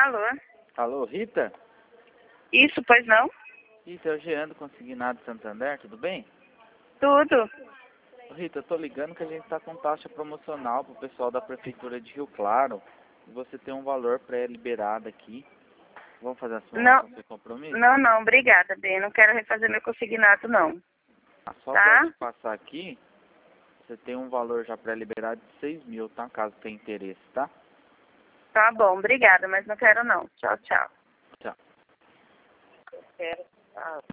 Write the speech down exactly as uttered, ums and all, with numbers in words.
Alô? Alô, Rita? Isso, pois não? Rita, é o Jean do Consignado de Santander, tudo bem? Tudo. Ô, Rita, eu tô ligando que a gente tá com taxa promocional pro pessoal da Prefeitura de Rio Claro. E você tem um valor pré-liberado aqui. Vamos fazer a Não, simulação sem compromisso? não, não, obrigada, bem. Não quero refazer meu consignado, não. Ah, só Tá? pra te passar aqui, você tem um valor já pré-liberado de seis mil, tá? Caso tenha interesse, tá? Tá bom, obrigada, mas não quero não. Tchau, tchau. Tchau. Eu quero. Tchau.